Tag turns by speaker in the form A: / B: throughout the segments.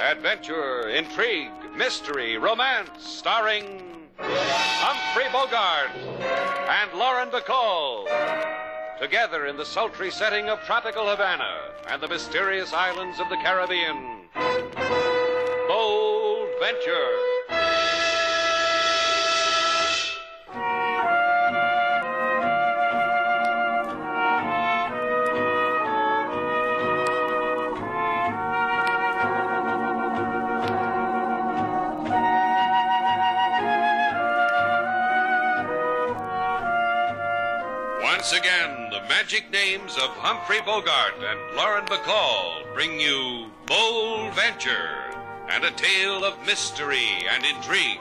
A: Adventure, intrigue, mystery, romance, starring Humphrey Bogart and Lauren Bacall. Together in the sultry setting of tropical Havana and the mysterious islands of the Caribbean. Bold Venture. Once again, the magic names of Humphrey Bogart and Lauren Bacall bring you Bold Venture and a tale of mystery and intrigue.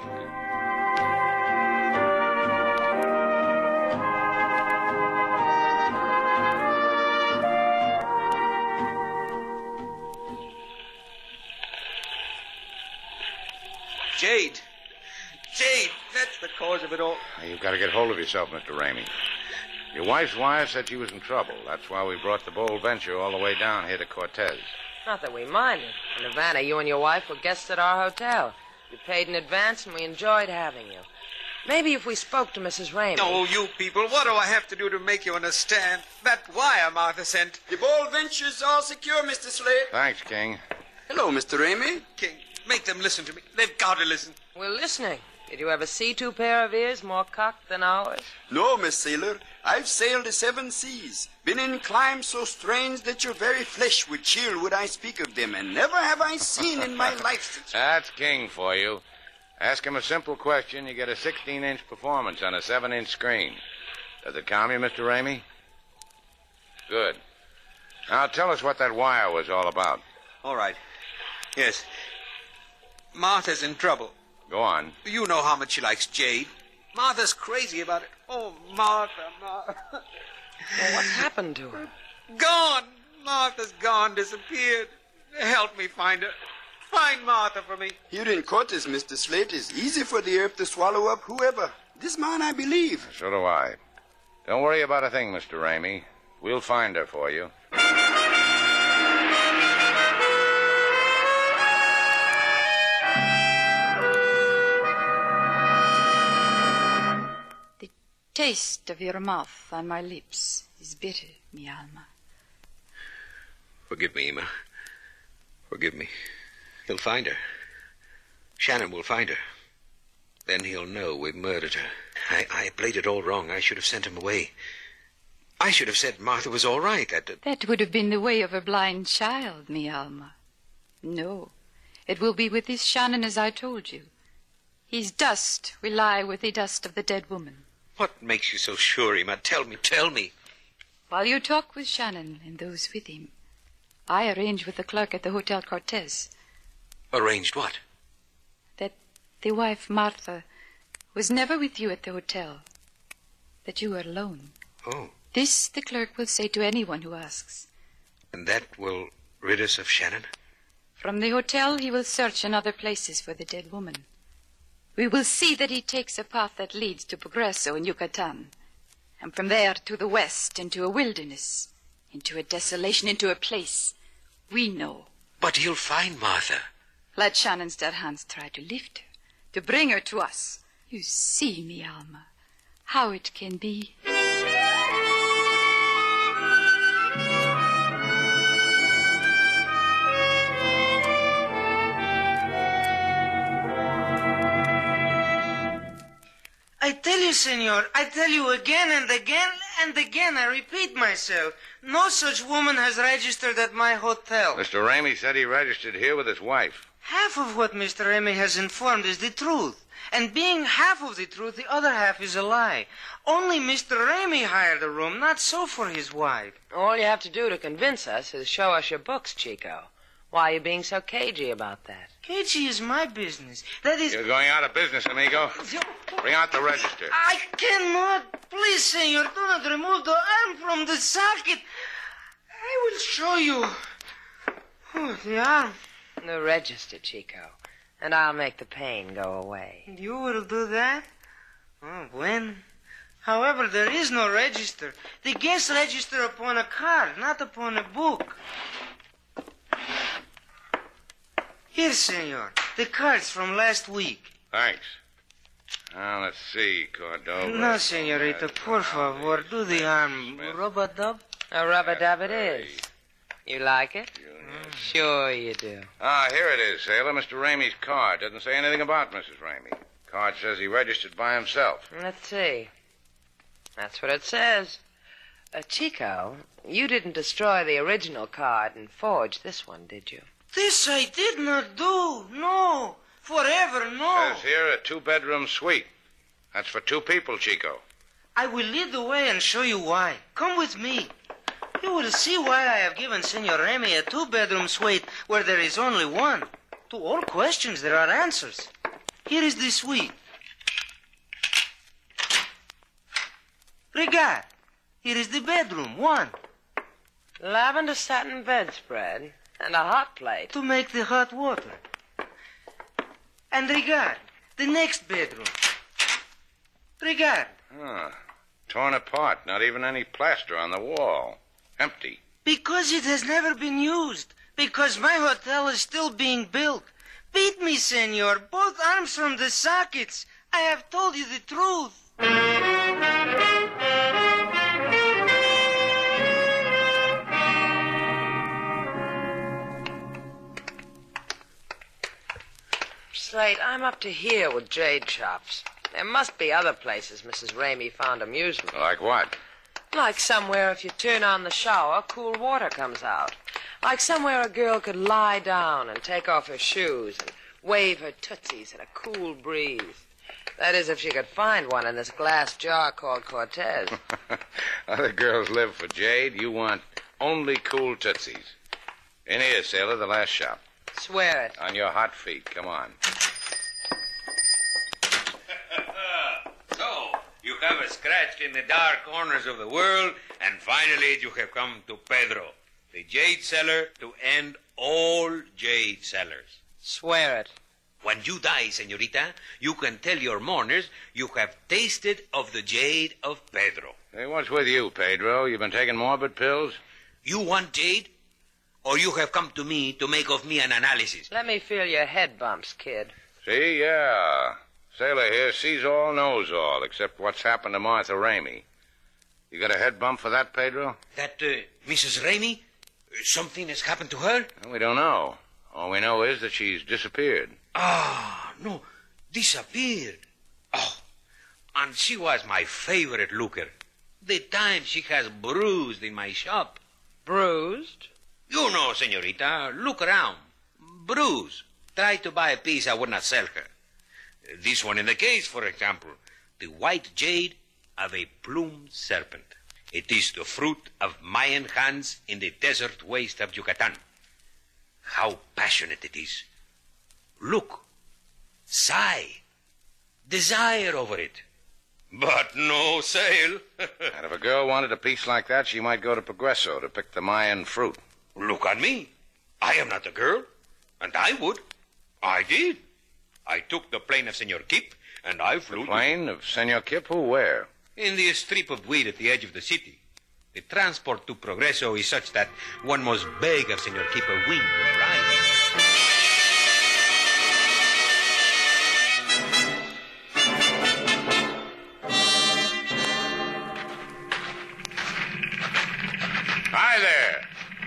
B: Jade! Jade! That's the cause of it all.
C: You've got to get hold of yourself, Mr. Ramey. Your wife's wire said she was in trouble. That's why we brought the Bold Venture all the way down here to Cortez.
D: Not that we minded. In Havana, you and your wife were guests at our hotel. You paid in advance, and we enjoyed having you. Maybe if we spoke to Mrs. Ramey...
B: Oh, you people, what do I have to do to make you understand? That wire Martha sent.
E: The Bold Venture's all secure, Mr. Slade.
C: Thanks, King.
E: Hello, Mr. Ramey.
B: King, make them listen to me. They've got to listen.
D: We're listening. Did you ever see two pair of ears more cocked than ours?
E: No, Miss Sailor. I've sailed the 7 seas, been in climes so strange that your very flesh would chill would I speak of them, and never have I seen in my life such...
C: That's King for you. Ask him a simple question, you get a 16-inch performance on a 7-inch screen. Does it calm you, Mr. Ramey? Good. Now tell us what that wire was all about.
B: All right. Yes. Martha's in trouble.
C: Go on.
B: You know how much she likes Jade. Martha's crazy about it. Oh, Martha.
D: Well, what's happened to her?
B: Gone. Martha's gone, disappeared. Help me find her. Find Martha for me.
E: Here in Cortez, Mr. Slade, it's easy for the earth to swallow up whoever. This man, I believe.
C: So do I. Don't worry about a thing, Mr. Ramey. We'll find her for you.
F: The taste of your mouth on my lips is bitter, mi alma.
B: Forgive me, Emma. Forgive me. He'll find her. Shannon will find her. Then he'll know we've murdered her. I played it all wrong. I should have sent him away. I should have said Martha was all right.
F: That would have been the way of a blind child, mi alma. No, it will be with this Shannon as I told you. His dust will lie with the dust of the dead woman.
B: What makes you so sure, Emma? Tell me.
F: While you talk with Shannon and those with him, I arranged with the clerk at the Hotel Cortez.
B: Arranged what?
F: That the wife, Martha, was never with you at the hotel. That you were alone.
B: Oh.
F: This the clerk will say to anyone who asks.
B: And that will rid us of Shannon?
F: From the hotel, he will search in other places for the dead woman. We will see that he takes a path that leads to Progreso in Yucatan. And from there to the west, into a wilderness, into a desolation, into a place we know.
B: But he'll find Martha.
F: Let Shannon's dead hands try to lift her, to bring her to us. You see, mi alma, how it can be.
G: I tell you, senor, I tell you again and again and again, I repeat myself, no such woman has registered at my hotel.
C: Mr. Ramey said he registered here with his wife.
G: Half of what Mr. Ramey has informed is the truth. And being half of the truth, the other half is a lie. Only Mr. Ramey hired the room, not so for his wife.
D: All you have to do to convince us is show us your books, Chico. Why are you being so cagey about that?
G: Cagey is my business. That is...
C: You're going out of business, amigo. Bring out the register.
G: I cannot. Please, senor, do not remove the arm from the socket. I will show you. Oh, the arm.
D: The register, Chico. And I'll make the pain go away.
G: You will do that? Oh, when? However, there is no register. The guests register upon a card, not upon a book. Here, senor. The cards from last week.
C: Thanks. Now, let's see, Cordova.
G: No, senorita, por favor, do the arm. Rub-a-dub?
D: A rub-a-dub it is. You like it? Sure you do.
C: Here it is, sailor. Mr. Ramey's card. Doesn't say anything about Mrs. Ramey. Card says he registered by himself.
D: Let's see. That's what it says. Chico, you didn't destroy the original card and forge this one, did you?
G: This I did not do. No. Forever, no.
C: Says here a 2-bedroom suite. That's for 2 people, Chico.
G: I will lead the way and show you why. Come with me. You will see why I have given Senor Ramey a 2-bedroom suite where there is only one. To all questions, there are answers. Here is the suite. Regard. Here is the bedroom, one.
D: Lavender satin bedspread and a hot plate.
G: To make the hot water. And regard, the next bedroom. Regard.
C: Torn apart. Not even any plaster on the wall. Empty.
G: Because it has never been used. Because my hotel is still being built. Beat me, senor. Both arms from the sockets. I have told you the truth.
D: Slate, I'm up to here with jade shops. There must be other places Mrs. Ramey found amusement.
C: Like what?
D: Like somewhere if you turn on the shower, cool water comes out. Like somewhere a girl could lie down and take off her shoes and wave her tootsies in a cool breeze. That is, if she could find one in this glass jar called Cortez.
C: Other girls live for jade. You want only cool tootsies. In here, sailor, the last shop.
D: Swear it.
C: On your hot feet. Come on.
B: So, you have scratched in the dark corners of the world, and finally you have come to Pedro, the jade seller to end all jade sellers.
D: Swear it.
B: When you die, señorita, you can tell your mourners you have tasted of the jade of Pedro.
C: Hey, what's with you, Pedro? You been taking morbid pills?
B: You want jade? Or you have come to me to make of me an analysis?
D: Let me feel your head bumps, kid.
C: See, yeah. Sailor here sees all, knows all, except what's happened to Martha Ramey. You got a head bump for that, Pedro?
B: That Mrs. Ramey? Something has happened to her?
C: We don't know. All we know is that she's disappeared.
B: Ah, no, disappeared. Oh, and she was my favorite looker. The time she has bruised in my shop.
D: Bruised?
B: You know, señorita, look around. Bruise. Try to buy a piece, I would not sell her. This one in the case, for example, the white jade of a plumed serpent. It is the fruit of Mayan hands in the desert waste of Yucatan. How passionate it is. Look, sigh, desire over it. But no sale.
C: And if a girl wanted a piece like that, she might go to Progreso to pick the Mayan fruit.
B: Look at me. I am not a girl, and I would. I did. I took the plane of Senor Kip, and I flew...
C: The plane of Senor Kip? Who, where?
B: In the strip of weed at the edge of the city. The transport to Progreso is such that one must beg of Senor Kip a wing of ride.
C: Hi there.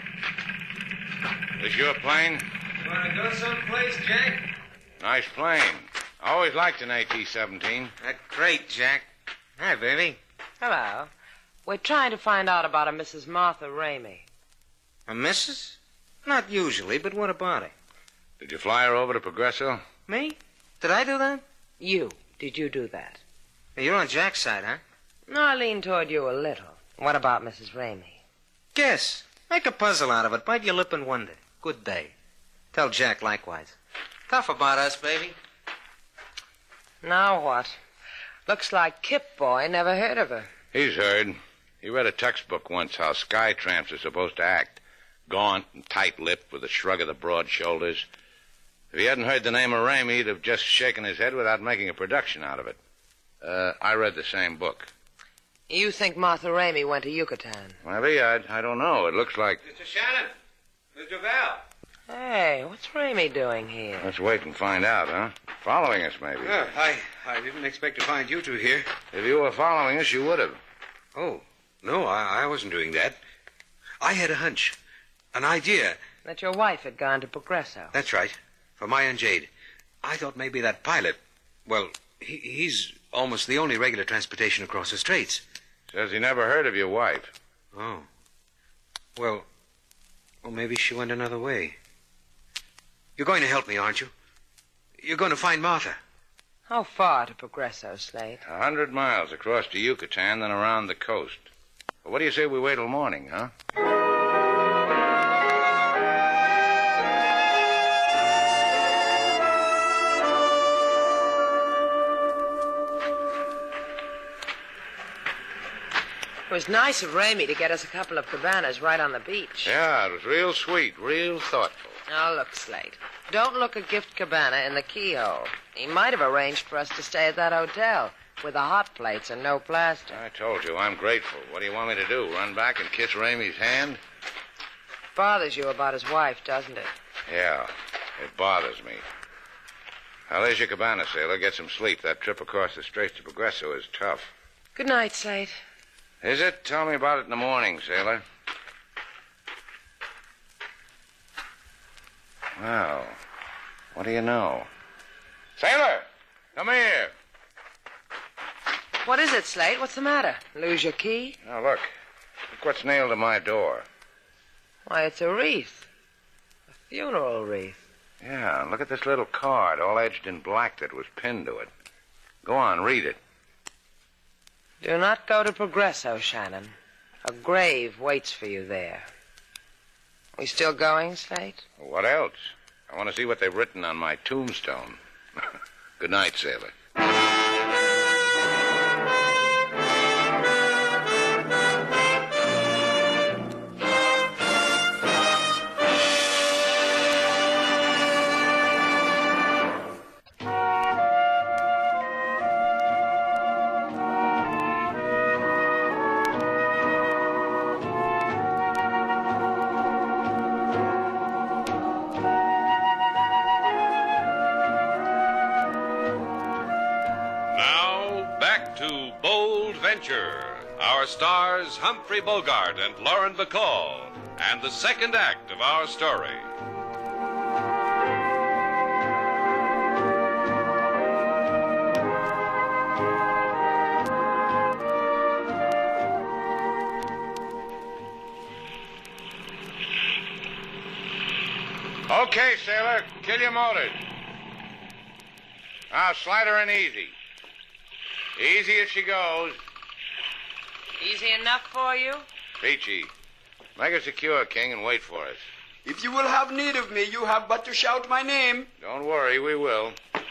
C: This your plane?
G: You want to go someplace, Jack?
C: Nice plane. I always liked an AT-17.
G: Great, Jack. Hi, baby.
D: Hello. We're trying to find out about a Mrs. Martha Ramey.
G: A missus? Not usually, but what about her?
C: Did you fly her over to Progreso?
G: Me? Did I do that?
D: You. Did you do that?
G: You're on Jack's side, huh?
D: No, I lean toward you a little. What about Mrs. Ramey?
G: Guess. Make a puzzle out of it. Bite your lip and wonder. Good day. Tell Jack likewise. Tough about us, baby.
D: Now what? Looks like Kip Boy never heard of her.
C: He's heard. He read a textbook once how sky tramps are supposed to act. Gaunt and tight-lipped with a shrug of the broad shoulders. If he hadn't heard the name of Ramey, he'd have just shaken his head without making a production out of it. I read the same book.
D: You think Martha Ramey went to Yucatan?
C: Maybe. I don't know. It looks like...
B: Mr. Shannon. Mr. Val.
D: Hey, what's Ramey doing here?
C: Let's wait and find out, huh? Following us, maybe.
B: I didn't expect to find you two here.
C: If you were following us, you would have.
B: Oh, no, I wasn't doing that. I had a hunch, an idea.
D: That your wife had gone to Progresso.
B: That's right, for Maya and Jade. I thought maybe that pilot, well, he's almost the only regular transportation across the straits.
C: Says he never heard of your wife.
B: Oh. Well, maybe she went another way. You're going to help me, aren't you? You're going to find Martha.
D: How far to Progresso, Slate?
C: 100 miles across to Yucatan, then around the coast. Well, what do you say we wait till morning, huh?
D: It was nice of Ramey to get us a couple of cabanas right on the beach.
C: Yeah, it was real sweet, real thoughtful.
D: Now, look, Slate. Don't look a gift cabana in the keyhole. He might have arranged for us to stay at that hotel with the hot plates and no plaster.
C: I told you, I'm grateful. What do you want me to do, run back and kiss Ramey's hand?
D: Bothers you about his wife, doesn't it?
C: Yeah, it bothers me. Now, there's your cabana, sailor. Get some sleep. That trip across the straits to Progresso is tough.
D: Good night, Slate.
C: Is it? Tell me about it in the morning, sailor. Well, what do you know? Sailor, come here.
D: What is it, Slate? What's the matter? Lose your key?
C: Now, look. Look what's nailed to my door.
D: Why, it's a wreath. A funeral wreath.
C: Yeah, and look at this little card, all edged in black that was pinned to it. Go on, read it.
D: Do not go to Progresso, Shannon. A grave waits for you there. We still going, Slate?
C: What else? I want to see what they've written on my tombstone. Good night, sailor.
A: Our stars, Humphrey Bogart and Lauren Bacall, and the second act of our story.
C: Okay, sailor, kill your motors. Now, slide her in easy. Easy as she goes.
D: Easy enough for you?
C: Peachy, make her secure, King, and wait for us.
E: If you will have need of me, you have but to shout my name.
C: Don't worry, we will.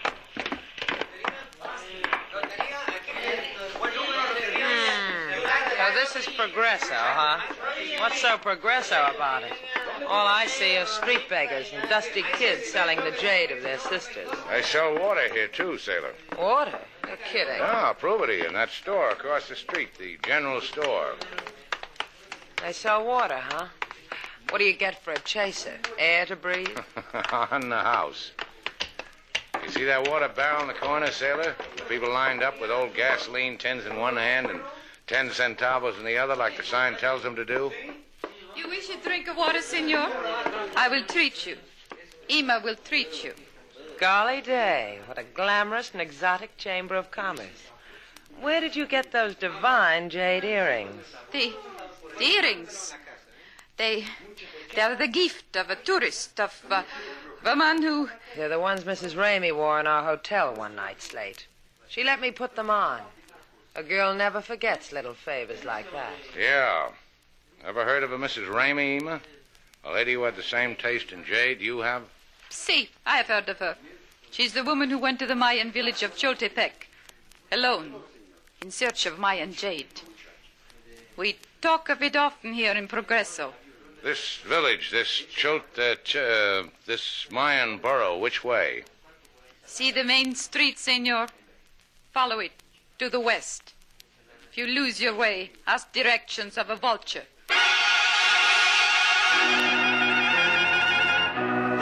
D: So this is Progresso, huh? What's so Progresso about it? All I see are street beggars and dusty kids selling the jade of their sisters.
C: They sell water here, too, sailor.
D: Water? You're kidding.
C: Ah, I'll prove it to you in that store across the street, the general store.
D: They sell water, huh? What do you get for a chaser? Air to breathe?
C: On the house. You see that water barrel in the corner, sailor? The people lined up with old gasoline tins in one hand and 10 centavos in the other, like the sign tells them to do.
F: You wish a drink of water, senor? I will treat you. Ima will treat you.
D: Golly day, what a glamorous and exotic chamber of commerce. Where did you get those divine jade earrings?
F: The earrings. They're the gift of a tourist, of a man who...
D: They're the ones Mrs. Ramey wore in our hotel one night, Slate. She let me put them on. A girl never forgets little favors like that.
C: Yeah. Ever heard of a Mrs. Ramey, Ima? A lady who had the same taste in jade you have?
F: See, I have heard of her. She's the woman who went to the Mayan village of Choltepec, alone, in search of Mayan jade. We talk of it often here in Progresso.
C: This village, this this Mayan borough, which way?
F: See the main street, senor? Follow it to the west. If you lose your way, ask directions of a vulture.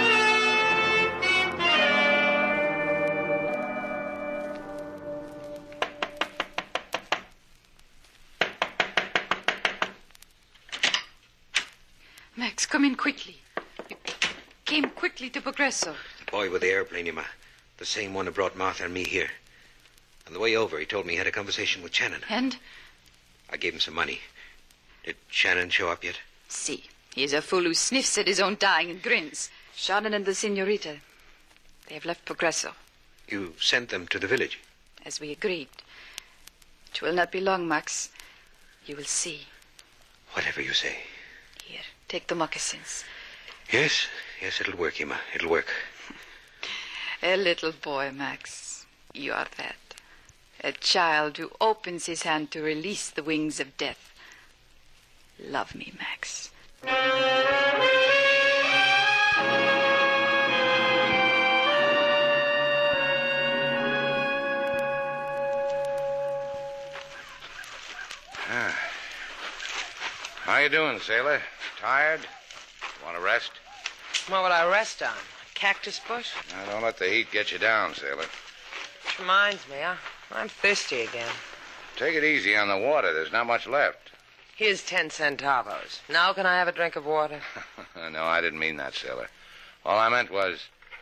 F: come in quickly. You came quickly to Progresso.
B: The boy with the airplane, Emma. The same one who brought Martha and me here. On the way over, he told me he had a conversation with Shannon.
F: And?
B: I gave him some money. Did Shannon show up yet?
F: See, he is a fool who sniffs at his own dying and grins. Shannon and the senorita, they have left Progresso.
B: You sent them to the village?
F: As we agreed. It will not be long, Max. You will see.
B: Whatever you say.
F: Here, take the moccasins.
B: Yes, it'll work, Emma. It'll work.
F: A little boy, Max. You are that. A child who opens his hand to release the wings of death. Love me, Max.
C: How you doing, sailor? Tired? Want to rest?
D: What would I rest on? A cactus bush?
C: Now, don't let the heat get you down, sailor.
D: Which reminds me, I'm thirsty again.
C: Take it easy on the water. There's not much left.
D: Here's 10 centavos. Now can I have a drink of water?
C: No, I didn't mean that, sailor. All I meant was...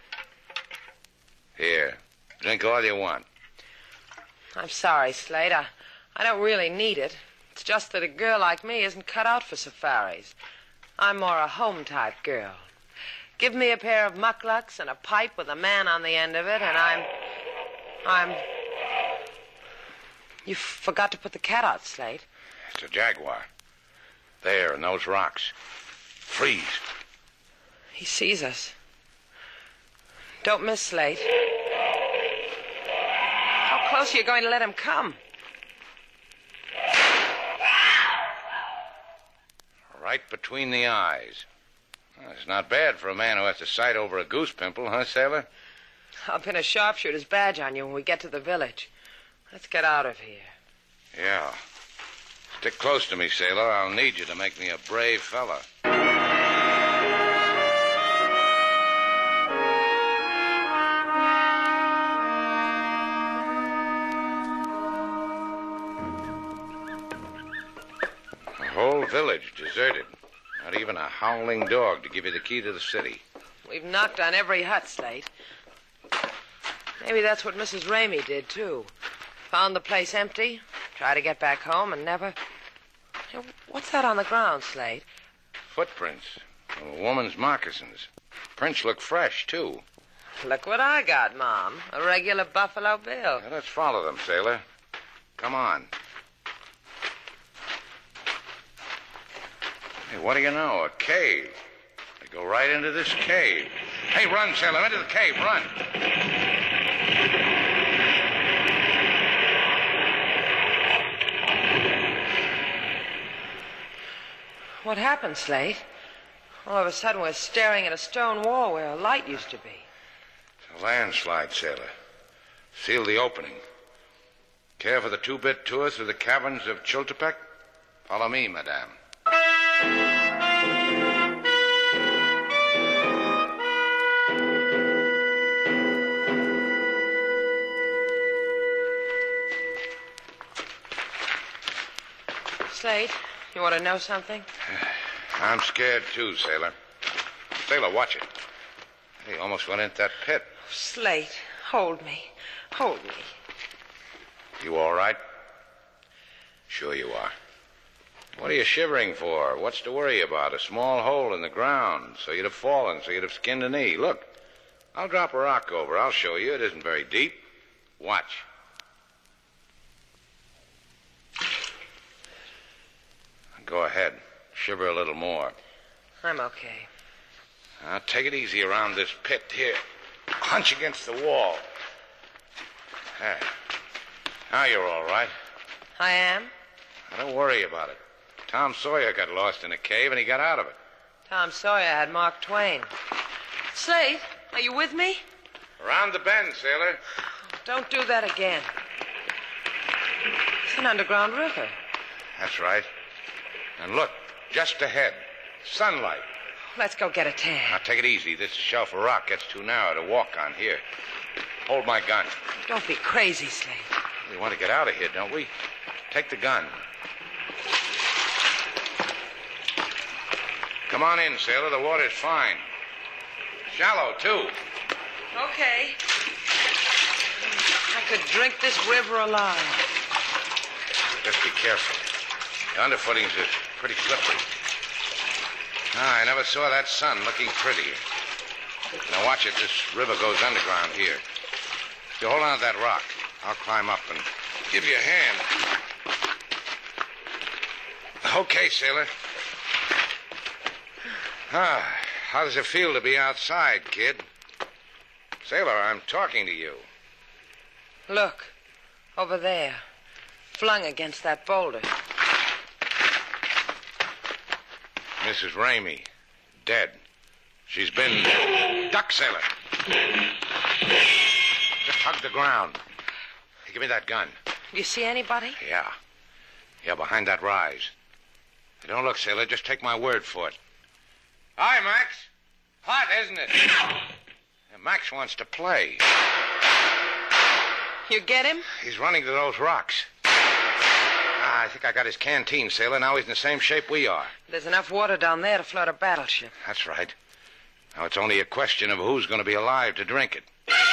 C: Here. Drink all you want.
D: I'm sorry, Slade. I don't really need it. It's just that a girl like me isn't cut out for safaris. I'm more a home-type girl. Give me a pair of mucklucks and a pipe with a man on the end of it, and I'm... You forgot to put the cat out, Slade.
C: It's a jaguar. There, in those rocks. Freeze.
D: He sees us. Don't miss, Slade. How close are you going to let him come?
C: Right between the eyes. Well, it's not bad for a man who has to sight over a goose pimple, huh, sailor?
D: I'll pin a sharpshooter's badge on you when we get to the village. Let's get out of here.
C: Yeah. Stick close to me, sailor. I'll need you to make me a brave fella. The whole village deserted. Not even a howling dog to give you the key to the city.
D: We've knocked on every hut, Slate. Maybe that's what Mrs. Ramey did, too. Found the place empty, tried to get back home, and never... Hey, what's that on the ground, Slate?
C: Footprints. A woman's moccasins. Prints look fresh, too.
D: Look what I got, Mom. A regular Buffalo Bill.
C: Now, let's follow them, sailor. Come on. Hey, what do you know? A cave. They go right into this cave. Hey, run, sailor. Into the cave. Run.
D: What happened, Slate? All of a sudden, we're staring at a stone wall where a light used to be.
C: It's a landslide, sailor. Seal the opening. Care for the two-bit tour through the caverns of Chultepec? Follow me, madame.
D: Slate, you want to know something?
C: I'm scared, too, sailor. Sailor, watch it. He almost went into that pit.
D: Slate, hold me. Hold me.
C: You all right? Sure you are. What are you shivering for? What's to worry about? A small hole in the ground, so you'd have fallen, so you'd have skinned a knee. Look, I'll drop a rock over. I'll show you. It isn't very deep. Watch. Go ahead. Shiver a little more.
D: I'm okay.
C: Now, take it easy around this pit here. Hunch against the wall. There. Now you're all right.
D: I am?
C: Now, don't worry about it. Tom Sawyer got lost in a cave, and he got out of it.
D: Tom Sawyer had Mark Twain. Slate, are you with me?
C: Around the bend, sailor.
D: Don't do that again. It's an underground river.
C: That's right. And look, just ahead. Sunlight.
D: Let's go get a tan.
C: Now, take it easy. This shelf of rock gets too narrow to walk on here. Hold my gun.
D: Don't be crazy, Slate.
C: We want to get out of here, don't we? Take the gun. Come Come on in, sailor. The water's fine. Shallow, too.
D: Okay. I could drink this river alive.
C: Just be careful. The underfootings are pretty slippery. I never saw that sun looking prettier. Now watch it. This river goes underground here. You hold on to that rock. I'll climb up and give you a hand. Okay, sailor. How does it feel to be outside, kid? Sailor, I'm talking to you.
D: Look, over there, flung against that boulder.
C: Mrs. Ramey, dead. She's been... Duck, sailor. Just hug the ground. Hey, give me that gun.
D: Do you see anybody?
C: Yeah. Yeah, behind that rise. Hey, don't look, sailor. Just take my word for it. Hi, Max. Hot, isn't it? Yeah, Max wants to play.
D: You get him?
C: He's running to those rocks. I think I got his canteen, sailor. Now he's in the same shape we are.
D: There's enough water down there to float a battleship.
C: That's right. Now it's only a question of who's going to be alive to drink it.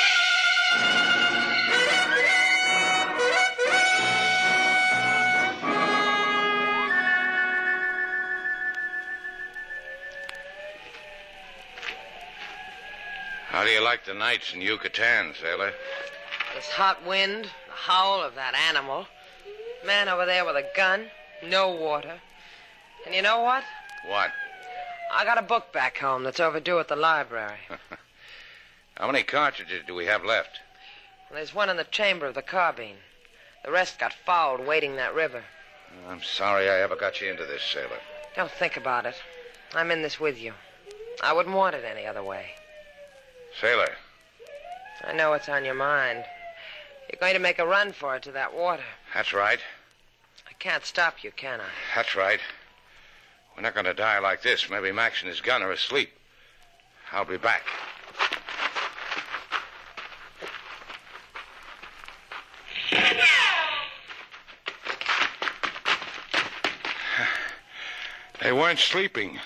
C: How do you like the nights in Yucatan, sailor?
D: This hot wind, the howl of that animal, man over there with a gun, no water. And you know what?
C: What?
D: I got a book back home that's overdue at the library.
C: How many cartridges do we have left?
D: There's one in the chamber of the carbine. The rest got fouled wading that river.
C: I'm sorry I ever got you into this, sailor.
D: Don't think about it. I'm in this with you. I wouldn't want it any other way.
C: Sailor.
D: I know what's on your mind. You're going to make a run for it to that water.
C: That's right.
D: I can't stop you, can I?
C: That's right. We're not going to die like this. Maybe Max and his gun are asleep. I'll be back. They weren't sleeping.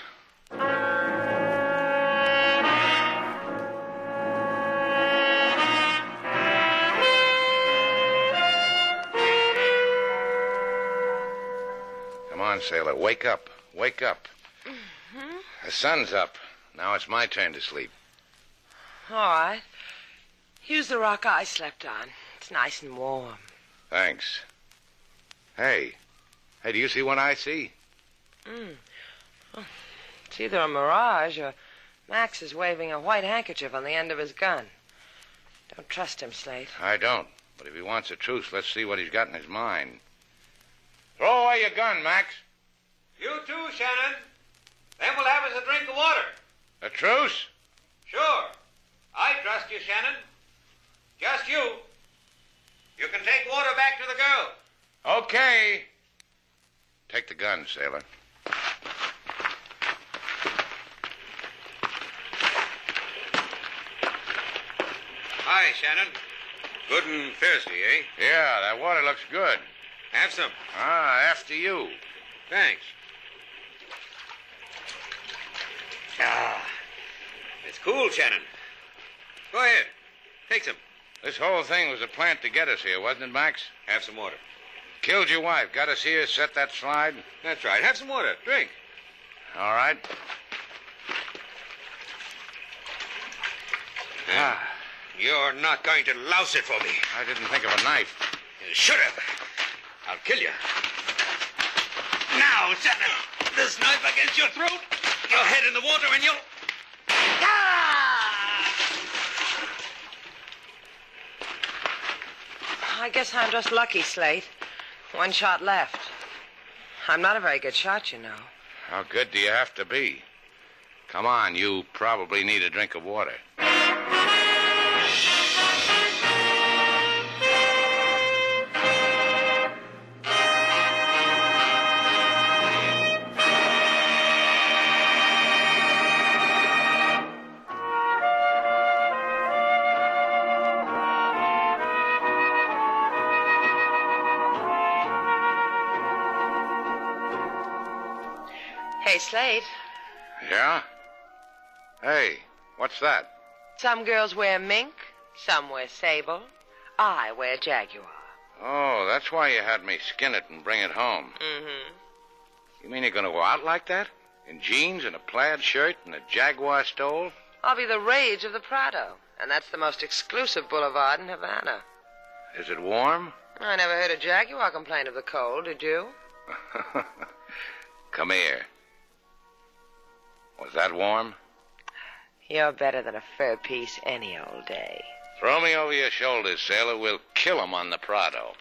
C: Come on, sailor. Wake up. Wake up.
D: Mm-hmm.
C: The sun's up. Now it's my turn to sleep.
D: All right. Use the rock I slept on. It's nice and warm.
C: Thanks. Hey. Hey, do you see what I see?
D: Oh, it's either a mirage or Max is waving a white handkerchief on the end of his gun. Don't trust him, Slate.
C: I don't. But if he wants a truce, let's see what he's got in his mind. Throw away your gun, Max.
B: You too, Shannon. Then we'll have us a drink of water.
C: A truce?
B: Sure. I trust you, Shannon. Just you. You can take water back to the girl.
C: Okay. Take the gun, sailor.
B: Hi, Shannon. Good and thirsty, eh?
C: Yeah, that water looks good.
B: Have some.
C: After you.
B: Thanks. It's cool, Shannon. Go ahead. Take some.
C: This whole thing was a plant to get us here, wasn't it, Max?
B: Have some water.
C: Killed your wife, got us here, set that slide.
B: That's right. Have some water. Drink.
C: All right.
B: You're not going to louse it for me.
C: I didn't think of a knife.
B: You should have. I'll kill you. Now, Shannon, this knife against your throat, your head in the water, and you'll...
D: I guess I'm just lucky, Slate. One shot left. I'm not a very good shot, you know.
C: How good do you have to be? Come on, you probably need a drink of water.
D: Hey, Slate.
C: Yeah? Hey, what's that?
D: Some girls wear mink, some wear sable. I wear jaguar.
C: Oh, that's why you had me skin it and bring it home.
D: Mm-hmm.
C: You mean you're going to go out like that? In jeans and a plaid shirt and a jaguar stole?
D: I'll be the rage of the Prado, and that's the most exclusive boulevard in Havana.
C: Is it warm?
D: I never heard a jaguar complain of the cold, did you?
C: Come here. Was that warm?
D: You're better than a fur piece any old day.
C: Throw me over your shoulders, sailor. We'll kill 'em on the Prado.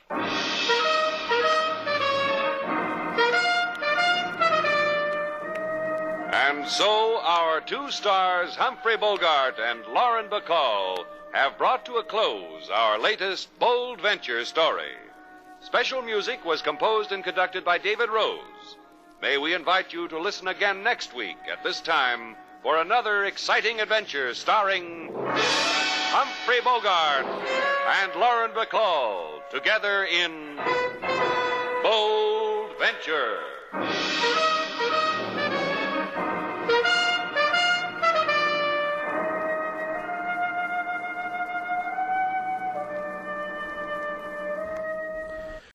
A: And so our two stars, Humphrey Bogart and Lauren Bacall, have brought to a close our latest bold venture story. Special music was composed and conducted by David Rose. May we invite you to listen again next week at this time for another exciting adventure starring Humphrey Bogart and Lauren Bacall together in Bold Venture.